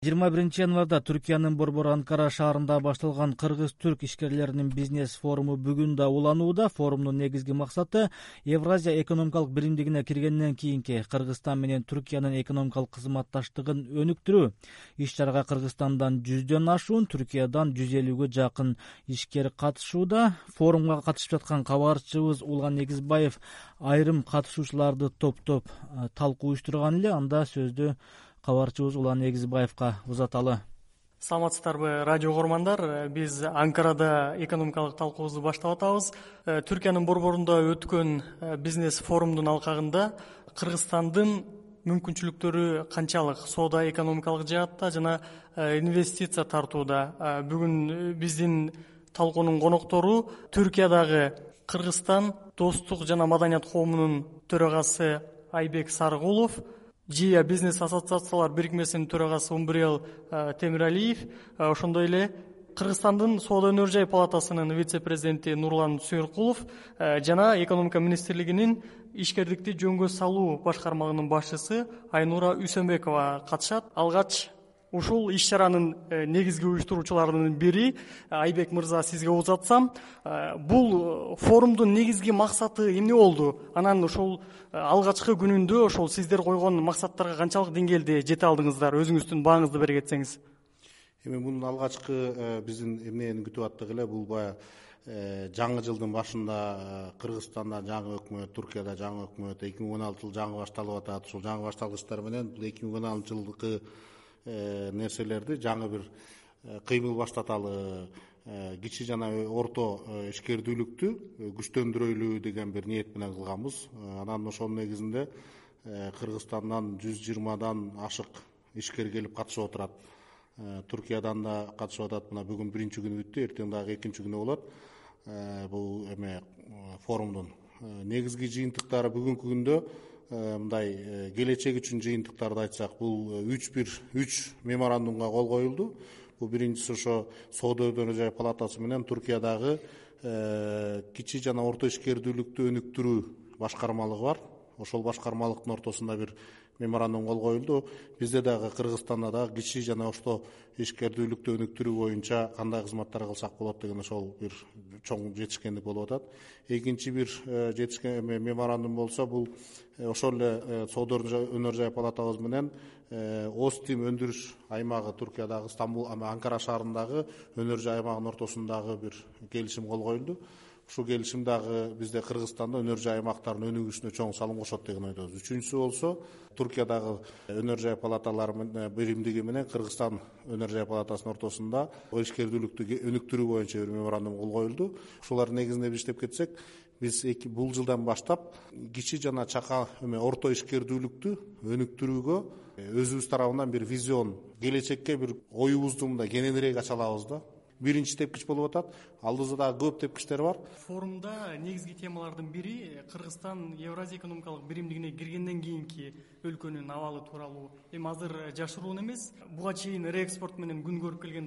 21 январда Түркиянын борбору Анкара шаарында башталган кыргыз-түрк ишкерлеринин бизнес форуму бүгүн да уланууда. Форумдун негизги максаты Евразия экономикалык биримдигине киргенден кийинки Кыргызстан менен Түркиянын экономикалык кызматташтыгын өнүктүрүү. Иш-чарага Кыргызстандан 100дөн ашуун, Түркиядан 150гө жакын ишкер катышууда. Форумга катышып жаткан кабарчыбыз Улган Негизбаев айрым катышуучуларды топтоп талкуу уюштурган эле. Анда сөздү кабарчыбыз Улан Негизбаевка узаталы. Саламатсыздарбы радио угармандар, биз Анкарада экономикалык талкуубузду баштап атабыз. Түркиянын борборунда өткөн бизнес форумдун алкагында Кыргызстандын мүмкүнчүлүктөрү канчалык соода экономикалык жаатта жана инвестиция тартууда. Бүгүн биздин талкуунун коноктору Түркиядагы Кыргызстан достук жана маданият коомунун төрагасы Айбек Сарыгулов, ЖИА бизнес ассоциациялар бирикмесинин төрагасы Умбурел Темиралиев, ошондой эле Кыргызстандын соода өнөр жай палатасынын вице-президенти Нурлан Сүйөркулов жана экономика министрлигинин ишкердикти жөнгө салуу башкармагынын башчысы Айнура Үсөнбекова катышат. Алгач ушул иш-чаранын негизги уюштуруучуларынын бири Айбек мырза, сизге узатсам, бул форумдун негизги максаты эмне болду? Анан ошол алгачкы күнүндө ошол сиздер койгон максаттарга канчалык деңгээлде жете алдыңыздар? Өзүңүздүн бааңызды бере кетсеңиз. Бунун алгачкы биздин эмнени күтүп аттык эле, бул баягы жаңы жылдын башында Кыргызстанда жаңы өкмөт, Түркияда жаңы өкмөт, 2016 жыл жаңы башталып атат. Ушул жаңы башталыштар менен 2016 жылдыкы нерселерди жаңы бир кыймыл баштаталы, кичи жана орто ишкердүүлүктү күчтөндүрөлү деген бир ниет менен кылганбыз. Анан ошонун негизинде Кыргызстандан 120дан ашык ишкер келип катышып отурат. Түркиядан да катышып атат. Мына бүгүн биринчи күнү бүттү, эртең дагы экинчи күнү болот. Бул форумдун негизги жыйынтыктары бүгүнкү күндө мындай келечек үчүн жыйынтыктарды айтсак, бул 3 меморандумга кол коюлду. Бул биринчиси ошо соода өнөр жай палатасы менен Түркиядагы кичи жана орто ишкердүүлүктү өнүктүрүү башкармалыгы бар. Ошол башкармалыктын ортосунда бир меморандум кол коюлду. Бизде дагы Кыргызстанда дагы кичи жана орто ишкердүүлүктү өнүктүрүү боюнча кандай кызматтар кылсак болот деген ошол бир чоң жетишкендик болуп атат. Экинчи бир жетишкен меморандум болсо, бул ошол эле соода өнөр жай палатабыз менен Остим өндүрүш аймагы, Түркиядагы Стамбул, Анкара шаарындагы өнөр жай аймагынын ортосундагы бир келишим кол коюлду. Ушул келишим дагы бизде Кыргызстанда өнөр жай аймактарынын өнүгүшүнө чоң салым кошот деген ойдобуз. Үчүнчүсү болсо, Түркиядагы өнөр жай палаталары биримдиги менен Кыргызстан өнөр жай палатасынын ортосунда ишкердүүлүктү өнүктүрүү боюнча бир меморандум кол коюлду. Ушулардын негизинде иштеп кетсек, биз бул жылдан баштап кичи жана чака орто ишкердүүлүктү өнүктүрүүгө өзүбүз тарабынан бир визион, келечекке бир оюбузду мындай кененирээк ача алабыз да. Биринчи тепкич болуп атат. Алдыбызда дагы көп тепкичтер бар. Форумда негизги темалардын бири Кыргызстан Евразия экономикалык биримдигине киргенден кийинки өлкөнүн абалы тууралуу. Эми азыр жашыруун эмес. Буга чейин реэкспорт менен күн көрүп келген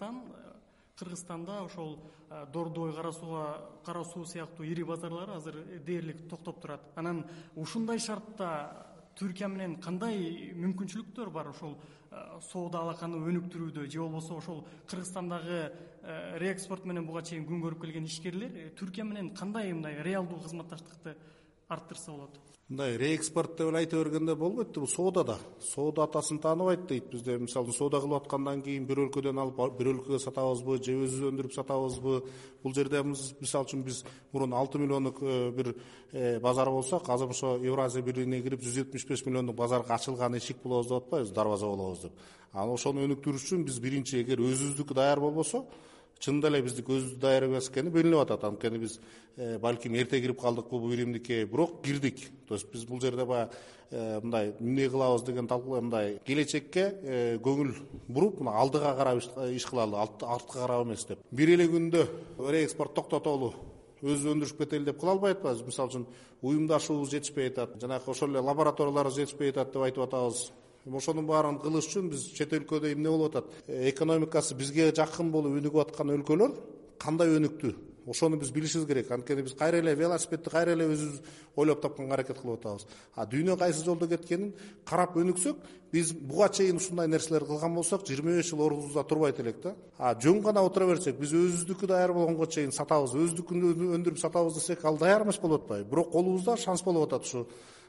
Кыргызстанда ошол Дордой, Кара Суу сыяктуу ири базарлар азыр дээрлик токтоп турат. Анан ушундай шартта Түркия менен кандай мүмкүнчүлүктөр бар ошол соода алаканы өнүктүрүүдө, же болбосо ошол Кыргызстандагы реэкспорт менен буга чейин күн көрүп келген ишкерлер Түркия менен кандай мындай реалдуу кызматташтыкты арттырса болот? Мындай реэкспорт деп айтып бергенде болбойт. Бул соодада. Соода атасын тааныбайт дейт. Бизде мисалы соода кылып аткандан кийин бир өлкөдөн алып бир өлкөгө сатабызбы, же өзүбүз өндүрүп сатабызбы? Бул жерде мисалы үчүн биз мурун 6 миллиондук бир базар болсок, азыр ошо Евразия бирлигине кирип 175 миллиондук базарга ачылган эшик болобуз деп атпайбыз, дарбаза болобуз деп. Анан ошону өнүктүрүш үчүн биз биринчи, эгер өзүбүздүкү даяр болбосо, чындап эле биздики өзүбүз даяр эмес экени белгилеп атат. Анткени биз балким эрте кирип калдык бул биримдикке, бирок кирдик. То есть биз бул жерде баягы мындай эмне кылабыз деген талкуу, мындай келечекке көңүл буруп, мына алдыга карап иш кылалы, артка карап эмес деп. Бир эле күндө реэкспорт токтотолу, өзү өндүрүп кетели деп кыла албай атпайбыз. Мисалы үчүн уюмдашуубуз жетишпей атат, жанагы ошол эле лабораторияларыбыз жетишпей атат деп айтып атабыз. Ошонун баарын кылыш үчүн биз чет өлкөдө эмне болуп атат? Экономикасы бизге жакын болуп өнүгүп аткан өлкөлөр кандай өнүктү? Ошону биз билишибиз керек. Анткени биз кайра эле велосипедди кайра эле өзүбүз ойлоп тапканга аракет кылып атабыз. Дүйнө кайсы жолдо кеткенин карап өнүксөк, биз буга чейин ушундай нерселер кылган болсок, 25 жыл ордубузда турбайт элек да. Жөн гана отура берсек, биз өзүбүздүкү даяр болгонго чейин сатабыз, өзүбүздүкүн өндүрүп сатабыз десек, ал даяр эмес болуп атпайбы. Бирок колубузда шанс болуп атат ушу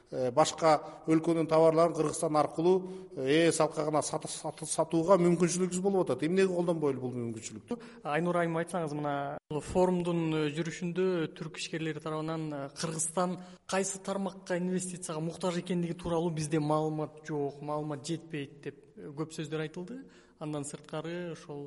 башка өлкөнүн товарларын Кыргызстан аркылуу салкагына сатууга мүмкүнчүлүгүбүз болуп атат. Эмнеге колдонбойлу бул мүмкүнчүлүктү? Айнура айым, айтсаңыз, мына форумдун жүрүшүндө түрк ишкерлери тарабынан Кыргызстан кайсы тармакка инвестицияга муктаж экендиги тууралуу бизде маалымат жок, маалымат жетпейт деп көп сөздөр айтылды. Андан сырткары ошол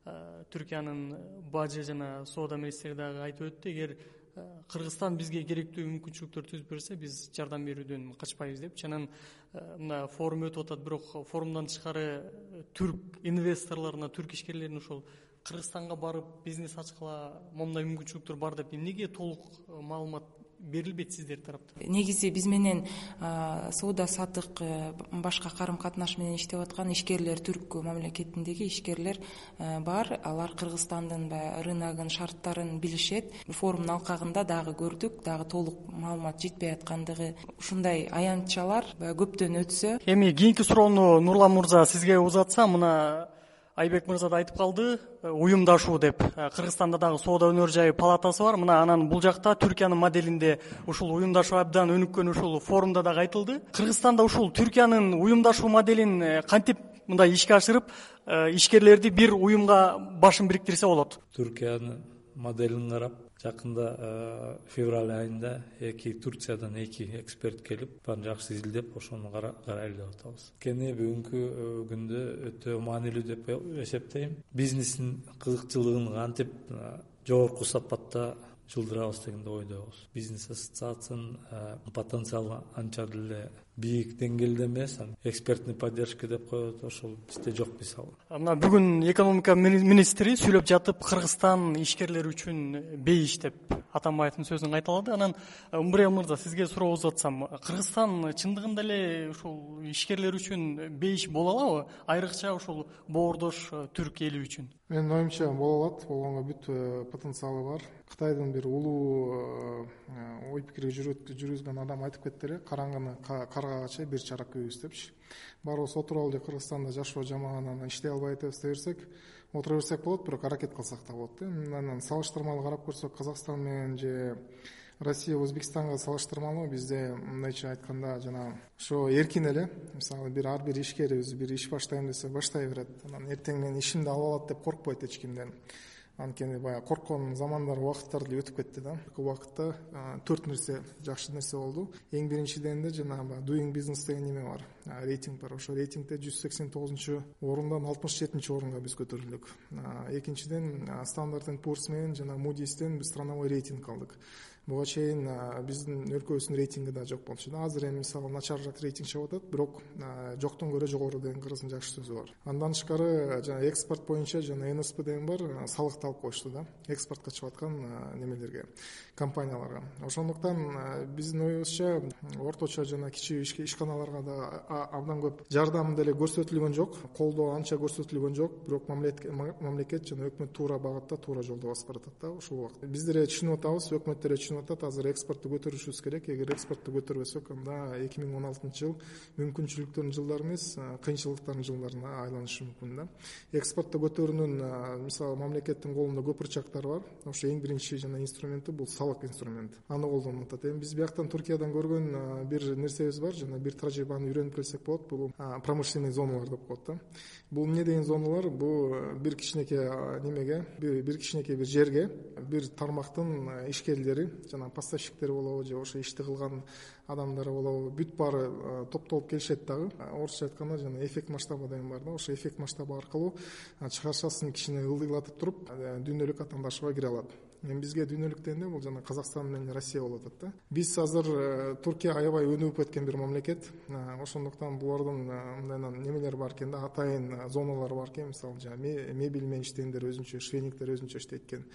Түркиянын бажы жана соода министри дагы айтып өттү, эгер Кыргызстан бизге керектүү мүмкүнчүлүктөр түзүп берсе, биз жардам берүүдөн качпайбыз деп. Анан мына форум өтүп атат, бирок форумдан тышкары түрк инвесторлоруна, түрк ишкерлерине ошол Кыргызстанга барып бизнес ачкыла момундай мүмкүнчүлүктөр бар деп эмнеге толук маалымат берилбейт сиздер тараптан? Негизи биз менен соода сатык башка карым катнаш менен иштеп аткан ишкерлер, түрк мамлекетиндеги ишкерлер бар. Алар Кыргызстандын рыногун, шарттарын билишет. Форумдун алкагында дагы көрдүк, дагы толук маалымат жетпей аткандыгы, ушундай аянтчалар көптөн өтсө. Эми кийинки суроону Нурлан мырза сизге узатсам, мына Айбек мырза да айтып калды, уюмдашуу деп. Кыргызстанда дагы соода өнөр жайы палатасы бар. Мына анан бул жакта Түркиянын моделинде ушул уюмдашуу абдан өнүккөн, ушул форумда дагы айтылды. Кыргызстанда ушул Түркиянын уюмдашуу моделин кантип мындай ишке ашырып, ишкерлерди бир уюмга башын бириктирсе болот? Түркиянын моделин карап, жакында февраль айында Турциядан 2 эксперт келип, баарын жакшы изилдеп, ошону карайлы деп атабыз. Кene бүгүнкү күндө өтө маанилүү деп эсептейм. Бизнестин кызыкчылыгын кантип жогорку сапатта жылдырабыз дегенде ойдобуз. Бизнес ассоциациянын потенциалы анча деле бийик деңгээлде эмес, экспертный поддержка деп коет, ошол бизде жок мисалы. Мына бүгүн экономика министри сүйлөп жатып, Кыргызстан ишкерлери үчүн бейиш деп Атамбаевдин сөзүн кайталады. Анан Умбурел мырза, сизге суроо узатсам, Кыргызстан чындыгында эле ушул ишкерлер үчүн бейиш боло алабы? Айрыкча ушул боордош түрк эли үчүн. Менин оюмча боло алат, болгонго бүт потенциалы бар. Кытайдын бир улуу ой пикири жүргүзгөн адам айтып кетти эле, караңгыны каргагача бир чарак күйүбүз депчи. Барыбыз отуруп алып Кыргызстанда жашоо жаманынан иштей албай атабыз десек, отура берсек болот, бирок аракет кылсак да болот. Анан салыштырмалуу карап көрсөк, Казакстан менен же Россия, Өзбекстанга салыштырмалуу бизде мындайча айтканда жана ошо эркин эле, мисалы ар бир ишкерибиз бир иш баштайм десе баштай берет. Анан эртең менен ишимди алып алат деп коркпойт эч кимден. Анткени баягы корккон замандар, убакыттар деле өтүп кетти да. Бул убакытта 4 нерсе жакшы нерсе болду. Эң биринчиден жанагы doing business деген неме бар. Рейтинг бар. Ошо рейтингде 189-орундан 67-орунга биз көтөрүлдүк. Экинчиден Standard & Poor's менен жана Moody'стен биз страновой рейтинг алдык. Буга чейин биздин өлкөбүздүн рейтинги да жок болчу. Азыр эми мисалы начарыраак рейтинг чыгып атат, бирок жоктон көрө жогору деген кыргыздын жакшы сөзү бар. Андан тышкары жана экспорт боюнча жана НСП деген бар, салыкты алып коюшту да, экспортко чыгып аткан немелерге, компанияларга. Ошондуктан биздин оюбузча орточо жана кичүү ишканаларга да абдан көп жардам деле көрсөтүлгөн жок, колдоо анча көрсөтүлгөн жок, бирок мамлекет жана өкмөт туура багытта, туура жолдо басып баратат да ушул убакытта. Биздер түшүнүп атабыз, өкмөттөр түшүнүп атат, азыр экспортту көтөрүшүбүз керек. Эгер экспортту көтөрбөсөк, анда 2016-жыл мүмкүнчүлүктөрдүн жылдары эмес, кыйынчылыктардын жылдарына айланышы мүмкүн да. Экспортту көтөрүүнүн мисалы мамлекеттин колунда көп ырчактар бар. Ошо эң биринчи жана инструменти бул салык инструмент. Аны колдонуп атат. Эми биз бияктан Түркиядан көргөн бир нерсебиз бар, жана бир тажрыйбаны үйрөнүп келсек болот. Бул промышленный зоналар деп коет да. Бул эмне деген зоналар? Бул бир кичинекей немеге, бир кичинекей бир жерге бир тармактын ишкерлери жана поставщиктери болобу же ошо ишти кылган адамдары болобу, бүт баары топтолуп келишет дагы. Орусча айтканда жана эффект масштаба деген бар да. Ошо эффект масштабы аркылуу чыгарчасын кичине ылдыйлатып туруп, дүйнөлүк атаандашууга кире алат. Эми бизге дүйнөлүк дегенде бул жана Казакстан менен Россия болуп атат да. Биз азыр Туркия аябай өнүгүп кеткен бир мамлекет. Ошондуктан булардын мындай немелери бар экен да, атайын зоналары бар экен. Мисалы жана мебель менен иштегендер өзүнчө, швейниктер өзүнчө иштейт экен.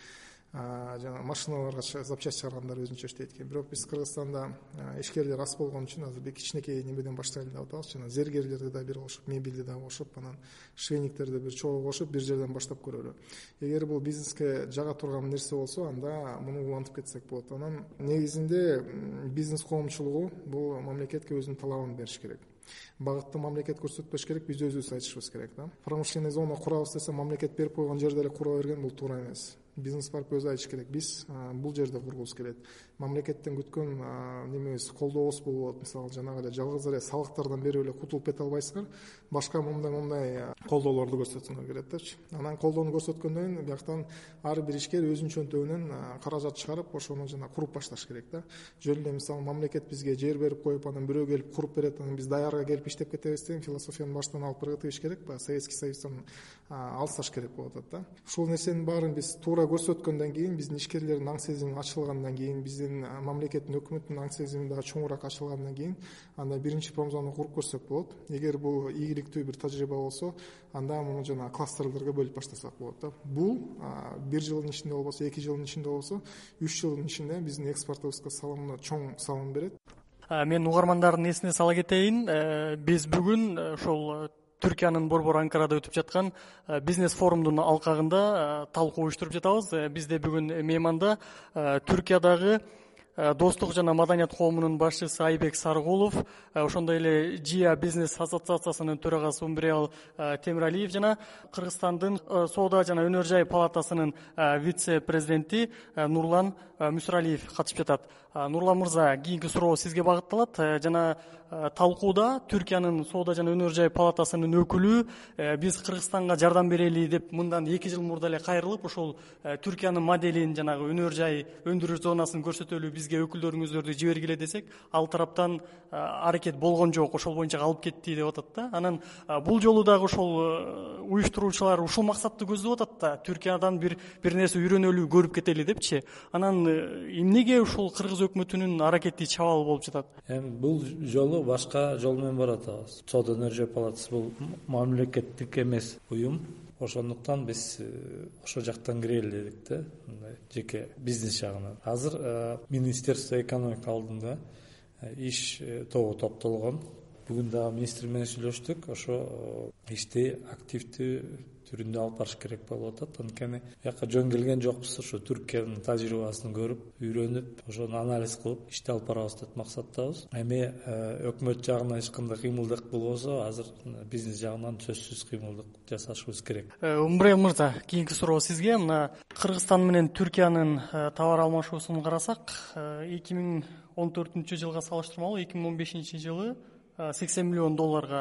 жана машиналарга запчасть чыгаргандар өзүнчө иштейт экен. Бирок биз Кыргызстанда ишкерлер аз болгон үчүн азыр бир кичинекей немеден баштайлы деп атабыз. Жана зергерлерди да бир кошуп, мебелди да кошуп, анан швейниктерди бир чогуу кошуп, бир жерден баштап көрөлү. Эгер бул бизнеске жага турган нерсе болсо, анда муну улантып кетсек болот. Анан негизинде бизнес коомчулугу бул мамлекетке өзүнүн талабын бериш керек. Багытты мамлекет көрсөтпөш керек, биз өзүбүз айтышыбыз керек да. Промышленный зона курабыз десе, мамлекет берип койгон жерде эле кура берген, бул туура эмес. Бизнес барып өзү айтыш керек. Биз бул жерде кургубуз келет. Мамлекеттен күткөн немебиз, колдообуз болот. Мисалы, жанагы эле жалгыз эле салыктардан берип эле кутулуп кете албайсыздар. Башка мындай колдоолорду көрсөтсөңөр керек депчи. Анан колдоону көрсөткөндөн кийин бияктан ар бир ишкер өзүнүн чөнтөгүнөн каражат чыгарып, ошону жана куруп башташ керек да. Жөн эле мисалы мамлекет бизге жер берип коюп, анан бирөө келип куруп берет, анан биз даярга келип иштеп кетебиз деген философияны баштан алып кыргытыш керек. Баягы Советский Союздан алысташ керек болуп атат да. Ушул нерсенин баарын биз туура көрсөткөндөн кийин, биздин ишкерлердин аң сезими ачылгандан кийин, биздин мамлекеттин өкмөттүн аң сезими дагы чоңураак ачылгандан кийин, анда биринчи промзону куруп көрсөк болот. Эгер бул ийгиликтүү бир тажрыйба болсо, анда муну жана кластерлерге бөлүп баштасак болот да. Бул 1 жылдын ичинде болбосо, 2 жылдын ичинде болсо, 3 жылдын ичинде биздин экспортубузга салымына чоң салым берет. Мен угармандардын эсине сала кетейин. Биз бүгүн ошол Түркиянын борбору Анкарада өтүп жаткан бизнес форумдун алкагында талкуу уюштуруп жатабыз. Бизде бүгүн мейманда Түркиядагы Достук жана маданият коомунун башчысы Айбек Сарыгулов, ошондой эле ЖИА бизнес ассоциациясынын төрагасы Умбриал Темиралиев жана Кыргызстандын соода жана өнөр жай палатасынын вице-президенти Нурлан Мүсүралиев катышып жатат. Нурлан мырза, кийинки суроо сизге багытталат. Жана талкууда Түркиянын соода жана өнөр жай палатасынын өкүлү биз Кыргызстанга жардам берели деп мындан 2 жыл мурда эле кайрылып, ошол Түркиянын моделин, жанагы өнөр жай өндүрүш зонасын көрсөтөлү бизге өкүлдөрүңүздөрдү жибергиле десек, ал тараптан аракет болгон жок, ошол боюнча калып кетти деп атат да. Анан бул жолу дагы ошол уюштуруучулар ушул максатты көздөп атат да, Түркиядан бир нерсе үйрөнөлү, көрүп кетели депчи. Анан эмнеге ушул кыргыз өкмөтүнүн аракети чабал болуп жатат? Бул жолу башка жол менен баратабыз. Соода өнөр жай палатасы бул мамлекеттик эмес уюм. Ошондуктан биз ошол жактан кирели дедик да, мындай жеке бизнес жагынан. Азыр Министерство экономика алдында иш тобу топтолгон. Бүгүн дагы министр менен сүйлөштүк. Ошо ишти активдүү түрүндө алып барыш керек болуп атат. Анткени бияка жөн келген жокпуз. Ошо Түркиянын тажрыйбасын көрүп, үйрөнүп, ошону анализ кылып ишти алып барабыз деп максаттабыз. Эми өкмөт жагынан эч кандай кыймылдык болбосо, азыр бизнес жагынан сөзсүз кыймылдык жасашыбыз керек. Умбриал мырза, кийинки суроо сизге. Мына Кыргызстан менен Түркиянын товар алмашуусун карасак, 2014 жылга салыштырмалуу 2015 жылы $80 миллион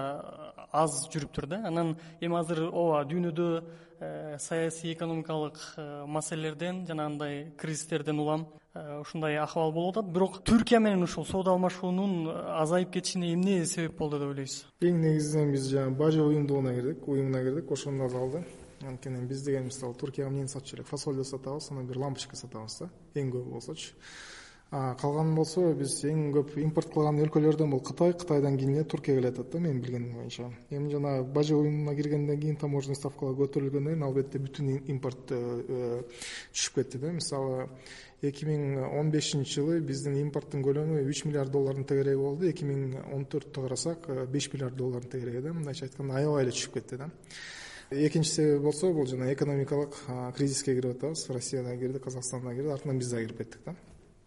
аз жүрүптүр да. Анан эми азыр ооба дүйнөдө саясий экономикалык маселелерден жана андай кризистерден улам ушундай акыбал болуп атат. Бирок Түркия менен ушул соода алмашуунун азайып кетишине эмне себеп болду деп ойлойсуз? Эң негизинен биз бажы уюмуна кирдик, ошонун азалды. Анткени биз деген мисалы Түркияга эмнени сатчу элек, фасоль да сатабыз, анан бир лампочка сатабыз да, эң көп болсочу. Калган болсо биз эң көп импорт кылган өлкөлөрдөн бул Кытайдан кийин Түркия келет да, менин билгеним боюнча. Эми жана бажы уюмуна киргенден кийин таможенный ставкалар көтөрүлгөндөн кийин албетте бүтүн импорт түшүп кетти да. Мисалы 2015 жылы биздин импорттун көлөмү $3 миллиард тегереги болду. 2014 карасак $5 миллиард тегереги да. Мындайча айтканда аябай эле түшүп кетти да. Экинчи себеп болсо, бул жана экономикалык кризиске кирип атабыз. Россия да кирди, Казакстан да кирди, артынан биз да кирип кеттик да.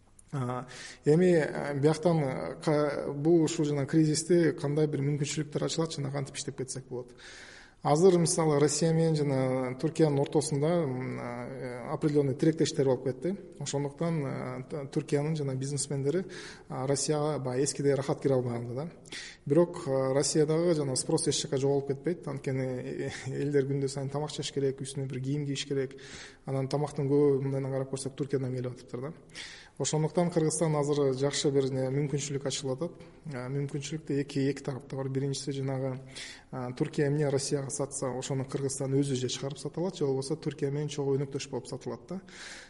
Эми бияктан бул ушул жана кризисти кандай бир мүмкүнчүлүктөр ачылат, жана кантип иштеп кетсек болот. Азыр мисалы Россия менен жана Түркиянын ортосунда определенный тиректештер болуп кетти. Ошондуктан Түркиянын жана бизнесмендери Россияга баягы эскидей рахат кире албай калды да. Бирок Россиядагы жана спрос эч жака жоголуп кетпейт. Анткени элдер күндө сайын тамак жеш керек, үстүнө бир кийим кийиш керек. Анан тамактын көбү мындайдан карап көрсөк Түркиядан келип атыптыр да. Ошондуктан Кыргызстан азыр жакшы бир мүмкүнчүлүк ачылып атат. Мүмкүнчүлүктө эки тарапта бар. Биринчиси жанагы Түркия эмне Россияга сатса, ошону Кыргызстан өзү же чыгарып сата алат, же болбосо Түркия менен чогуу өнөктөш болуп сатылат да.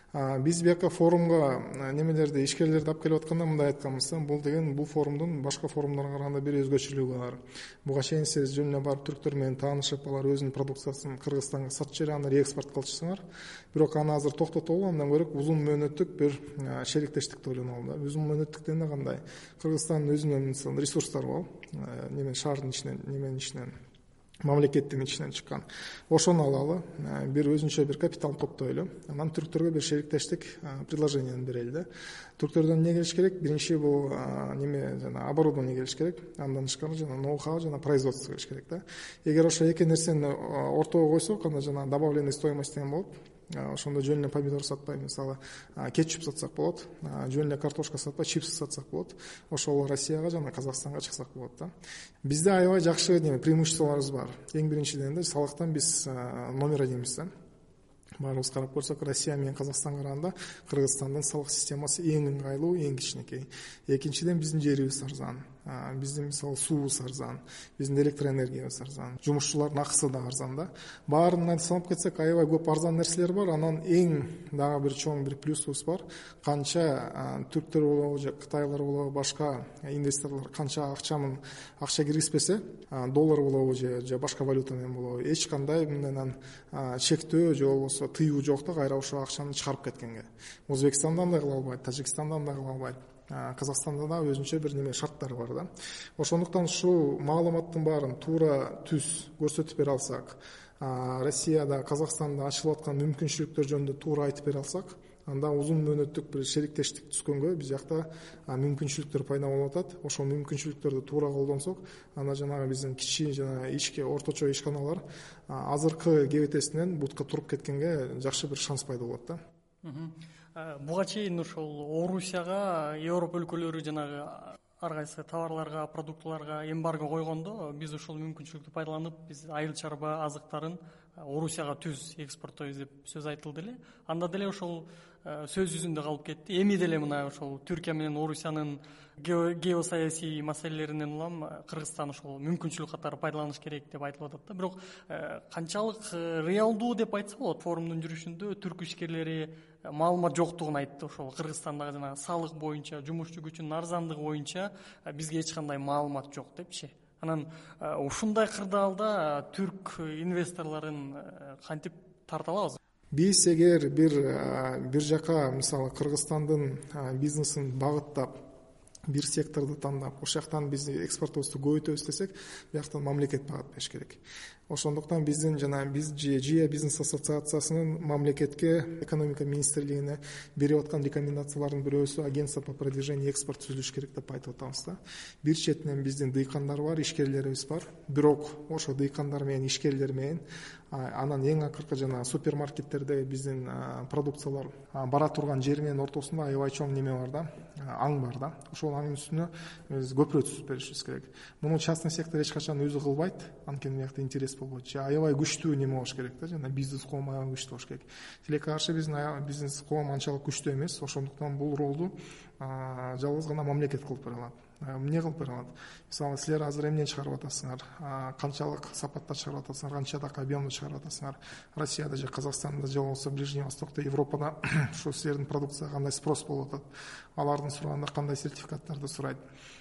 Биз бияка форумга немелерди, ишкерлерди алып келип атканда мындай айтканбыз: бул форумдун башка форумдарга караганда бир өзгөчөлүгү бар. Буга чейин сиз жөн эле барып түрктөр менен таанышып, алар өзүнүн продукциясын Кыргызстанга сатып жиберип, аны реэкспорт кылчысыңар. Бирок аны азыр токтотуп алып, андан көрө узун мөөнөттүк бир шериктештикти ойлонуп алды. Узун мөөнөттүк дегенде кандай? Кыргызстандын өзүнүн ресурстары бар, шаардын ичинен, неменин ичинен, мамлекеттин ичинен чыккан. Ошону алалы, бир өзүнчө бир капитал топтойлу. Анан түрктөргө бир шериктештик предложениени берели да. Түрктөрдөн эмне келиш керек? Биринчи бул оборудование келиш керек. Андан тышкары ноу-хау, производство келиш керек да. Эгер ошо эки нерсени ортого койсок, анда добавленный стоимость деген болот. Ошондо жөн эле помидор сатпай, мисалы, кетчуп сатсак болот, жөн эле картошка сатпай, чипсы сатсак болот. Ошол Россияга жана Казакстанга чыксак болот да. Бизде аябай жакшы преимуществолорубуз бар. Эң биринчиден салыктан биз номер 1-миз да. Баарыбыз карап көрсөк, Россия менен Казакстанга караганда Кыргызстандын салык системасы эң ыңгайлуу, эң кичинекей. Экинчиден биздин жерибиз арзан. Биздин мисалы суубуз арзан, биздин электроэнергиябыз арзан, жумушчулардын акысы да арзан да. Баарынан санап кетсек, аябай көп арзан нерселер бар. Анан эң дагы бир чоң бир плюсубуз бар. Канча түрктөр болобу, же кытайлар болобу, башка инвесторлор канча акча киргизбесе, доллар болобу же башка валюта менен болобу, эч кандай мындан чектөө же болбосо тыюу жок да, кайра ошол акчаны чыгарып кеткенге. Өзбекстанда андай кыла албайт, Тажикстанда андай кыла албайт. Казакстанда да өзүнчө бир шарттары бар да. Ошондуктан ушул маалыматтын баарын туура түз көрсөтүп бере алсак, Россияда, Казакстанда ачылып аткан мүмкүнчүлүктөр жөнүндө туура айтып бере алсак, анда узун мөөнөттүк бир шериктештик түзгөнгө биз жакта мүмкүнчүлүктөр пайда болуп атат. Ошол мүмкүнчүлүктөрдү туура колдонсок, анда жанагы биздин кичи ичке орточо ишканалар азыркы кебетесинен бутка туруп кеткенге жакшы бир шанс пайда болот да. Буга чейин ошол Орусияга Европа өлкөлөрү жанагы ар кайсы товарларга, продуктыларга эмбарго койгондо, биз ошол мүмкүнчүлүктү пайдаланып, биз айыл чарба азыктарын Орусияга түз экспорттойбуз деп сөз айтылды эле. Анда деле ошол сөз жүзүндө калып кетти. Эми деле мына ошол Түркия менен Орусиянын геосаясий маселелеринен улам Кыргызстан ошол мүмкүнчүлүк катары пайдаланыш керек деп айтылып атат да. Бирок канчалык реалдуу деп айтса болот, форумдун жүрүшүндө түрк ишкерлери маалымат жоктугун айтты. Ошол Кыргызстандагы жана салык боюнча, жумушчу күчүнүн арзандыгы боюнча бизге эч кандай маалымат жок депчи. Анан ушундай кырдаалда түрк инвесторлорун кантип тарта алабыз? Биз эгер бир жака, мисалы, Кыргызстандын бизнесин багыттап, бир секторду тандап, ошол жактан биз экспортубузду көбөйтөбүз десек, бияктан мамлекет багыт бериш керек. Ошондуктан биздин биз ЖИА бизнес ассоциациясынын мамлекетке, экономика министрлигине берип аткан рекомендациялардын бирөөсү агентство по продвижению экспорт түзүлүш керек деп айтып атабыз да. Бир четинен биздин дыйкандар бар, ишкерлерибиз бар. Бирок ошо дыйкандар менен, ишкерлер менен анан эң акыркы супермаркеттерде биздин продукциялар бара турган жери менен ортосунда аябай чоң неме бар да, аң бар да. Ошол аңдын үстүнө биз көпүрө түзүп беришибиз керек. Муну частный сектор эч качан өзү кылбайт, анткени биякта интерес болбойт. Аябай күчтүү неме болуш керек да, жана бизнес коом аябай күчтүү болуш керек. Тилекке каршы биздин бизнес коом анчалык күчтүү эмес. Ошондуктан бул ролду жалгыз гана мамлекет кылып бере алат. Эмне кылып бере алат? Мисалы, силер азыр эмне чыгарып атасыңар? Канчалык сапатта чыгарып атасыңар? Канчадак объемда чыгарып атасыңар? Россияда же Казакстанда же болбосо Ближний Востокто, Европада ушу силердин продукцияга кандай спрос болуп атат? Алардын сураганда кандай сертификаттарды сурайт?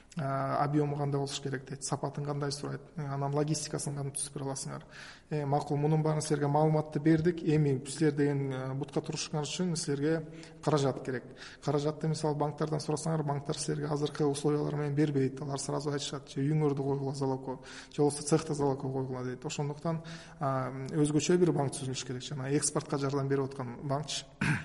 Объему кандай болуш керек дейт, сапатын кандай сурайт, анан логистикасын кантип түзүп бере аласыңар. Макул, мунун баарын силерге маалыматты бердик. Эми силер деген бутка турушуңар үчүн силерге каражат керек. Каражатты мисалы банктардан сурасаңар, банктар силерге азыркы условиялар менен бербейт. Алар сразу айтышат, же үйүңөрдү койгула залогко, же болбосо цехта залогко койгула дейт. Ошондуктан өзгөчө бир банк түзүлүш керек. Жана экспортко жардам берип аткан банкчы.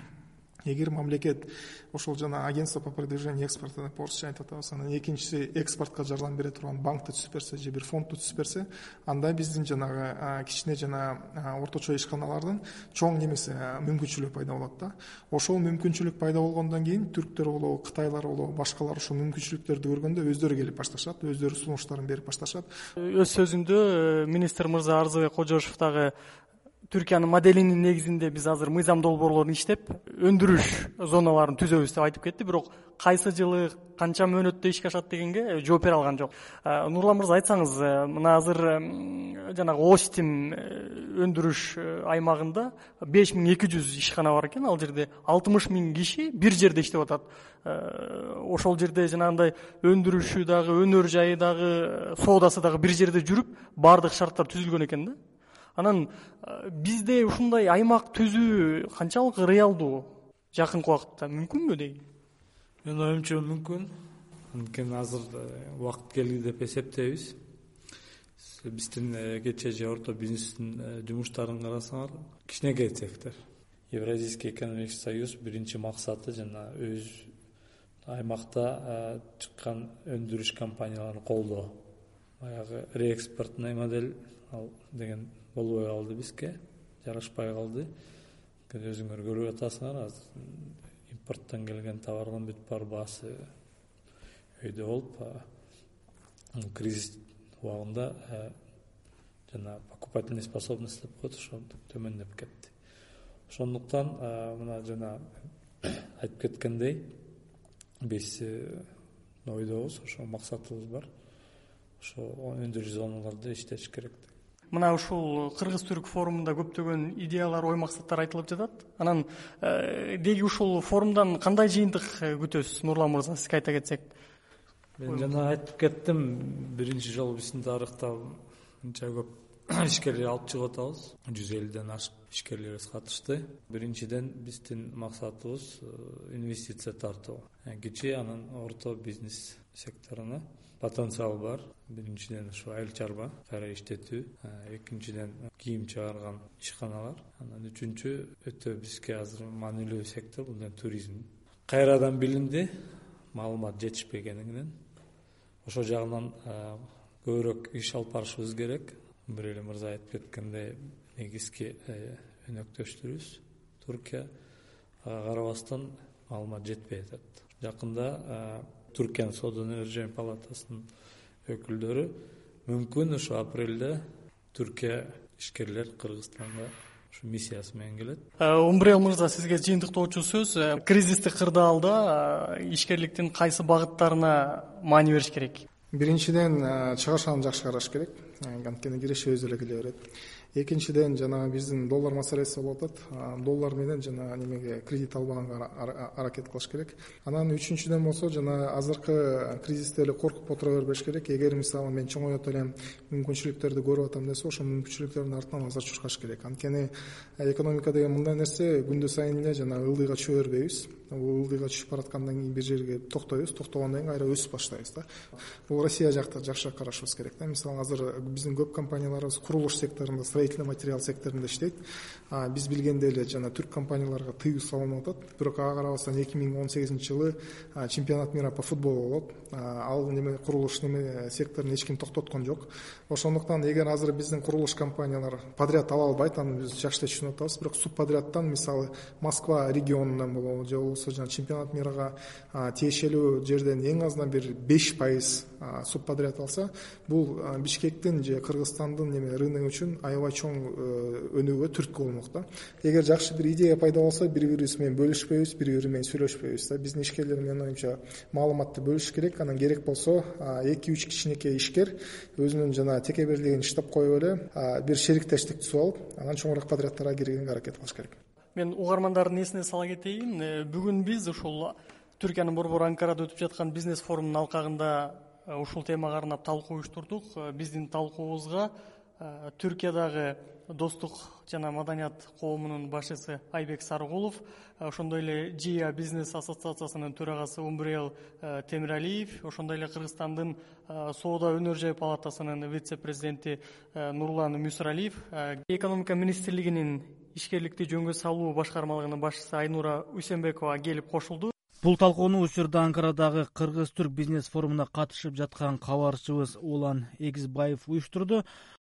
Эгер мамлекет ошол жана агентство по продвижению экспорта деп орусча айтып атабыз, анан экинчиси экспортко жардам бере турган банкты түзүп берсе же бир фондду түзүп берсе, анда биздин жанагы кичине жана орточо ишканалардын чоң немеси мүмкүнчүлүгү пайда болот да. Ошол мүмкүнчүлүк пайда болгондон кийин түрктөр болобу, кытайлар болобу, башкалар ошол мүмкүнчүлүктөрдү көргөндө өздөрү келип башташат, өздөрү сунуштарын берип башташат. Өз сөзүндө министр мырза Арзыбек Кожошев дагы Түркиянын моделинин негизинде биз азыр мыйзам долбоорлорун иштеп өндүрүш зоналарын түзөбүз деп айтып кетти, бирок кайсы жылы канча мөөнөттө ишке ашат дегенге жооп бере алган жок. Нурлан мырза, айтсаңыз, мына азыр жанагы Остин өндүрүш аймагында 5200 ишкана бар экен. Ал жерде 60 000 киши бир жерде иштеп атат. Ошол жерде жанагындай өндүрүшү дагы, өнөр жайы дагы, соодасы дагы бир жерде жүрүп, баардык шарттар түзүлгөн экен да. Анан бизде ушундай аймак түзүү канчалык реалдуу жакынкы убакытта мүмкүнбү дейм? Менин оюмча мүмкүн. Анткени азыр убакыт келди деп эсептейбиз. Биздин кече же орто бизнестин жумуштарын карасаңар, кичинекей сектор. Евразийский экономический союз биринчи максаты жана өз аймакта чыккан өндүрүш компанияларын колдоо. Баягы реэкспортный модель деген болбой калды бизге, жарашпай калды. Өзүңөр көрүп атасыңар, азыр импорттон келген товардын бүт бар баасы өйдө болуп, кризис убагында жана покупательный способность деп коет, ошо төмөндөп кетти. Ошондуктан мына жана айтып кеткендей, биз ойдобуз, ошо максатыбыз бар. Ошо өндүрүш зоналарда иштеш керек. Мына ушул Кыргыз-Түрк форумунда көптөгөн идеялар, ой максаттар айтылып жатат. Анан деги ушул форумдан кандай жыйынтык күтөсүз, Нурлан мырза, сизге айта кетсек? Мен жана айтып кеттим, биринчи жолу биздин тарыхта мынча көп ишкерлер алып чыгып атабыз. 150ден ашык ишкерлерибиз катышты. Биринчиден биздин максатыбыз инвестиция тартуу. Кичи анан орто бизнес секторуна потенциал бар. Биринчиден ушу айыл чарба кайра иштетүү, экинчиден кийим чыгарган ишканалар, анан үчүнчү өтө бизге азыр маанилүү сектор бул туризм. Кайрадан билинди, маалымат жетишпегенинден ошол жагынан көбүрөөк иш алып барышыбыз керек. Бир эле мырза айтып кеткендей, негизги өнөктөштүрүбүз Туркия карабастан маалымат жетпей атат. Жакында Түркиянын соода өнөр жайы палатасынын өкүлдөрү мүмкүн ушу апрелде Түркия ишкерлер Кыргызстанга ушу миссиясы менен келет. Умбрел мырза, сизге жыйынтыктоочу сөз. Кризистик кырдаалда ишкерликтин кайсы багыттарына маани бериш керек? Биринчиден чыгышын жакшы караш керек. Анткени киреше өзү эле келе берет. Экинчиден жана биздин доллар маселеси болуп атат. Доллар менен жана немеге кредит албаганга аракет кылыш керек. Анан үчүнчүдөн болсо жана азыркы кризисте эле коркуп отура бербеш керек. Эгер мисалы мен чоңойот элем, мүмкүнчүлүктөрдү көрүп атам десе, ошол мүмкүнчүлүктөрдүн артынан азыр чуркаш керек. Анткени экономика деген мындай нерсе, күндө сайын эле жана ылдыйга чыга бербейбиз. Бул ылдыйга чыгып бараткандан кийин бир жерге токтойбуз, токтогондон кийин кайра өсүп баштайбыз да. Бул Россия жакта жакшыраак карашыбыз керек да. Мисалы азыр биздин көп компанияларыбыз курулуш секторунда, строительный материал секторунда иштейт. Биз билгендей эле жана түрк компанияларга тыюу салынып атат. Бирок ага карабастан 2018-жылы чемпионат мира по футболу болот. Ал курулуш секторун эч ким токтоткон жок. Ошондуктан эгер азыр биздин курулуш компаниялар подряд ала албайт, аны биз жакшы түшүнүп атабыз. Бирок субподрядтан, мисалы Москва регионунан болобу, же болбосо жана чемпионат мирага тиешелүү жерден эң азынан бир 5% субподряд алса, бул Бишкектин же Кыргызстандын рыногу үчүн аябай чоң өнүгүүгө түрткү болмок да. Эгер жакшы бир идея пайда болсо, бири-бирибиз менен бөлүшпөйбүз, бири-бири менен сүйлөшпөйбүз да. Биздин ишкерлер менен оюмча маалыматты бөлүш керек. Анан керек болсо 2-3 кичинекей ишкер өзүнүн жана текеберлигин иштеп коюп эле бир шериктештик түзүп алып, анан чоңураак подрядтарга киргенге аракет кылыш керек. Мен угармандардын эсине сала кетейин. Бүгүн биз ушул Түркиянын борбору Анкарада өтүп жаткан бизнес форумунун алкагында ушул темага арнап талкуу уюштурдук. Биздин талкуубузга Түркиядагы достук жана маданият коомунун башчысы Айбек Сарыгулов, ошондой эле ЖИА бизнес ассоциациясынын төрагасы Умбрел Темиралиев, ошондой эле Кыргызстандын соода өнөр жайы палатасынын вице-президенти Нурлан Мүсүралиев, экономика министрлигинин ишкерликти жөнгө салуу башкармалыгынын башчысы Айнура Үсенбекова келип кошулду. Бул талкууну учурда Анкарадагы Кыргыз-Түрк бизнес форумуна катышып жаткан кабарчыбыз Улан Эгизбаев уюштурду.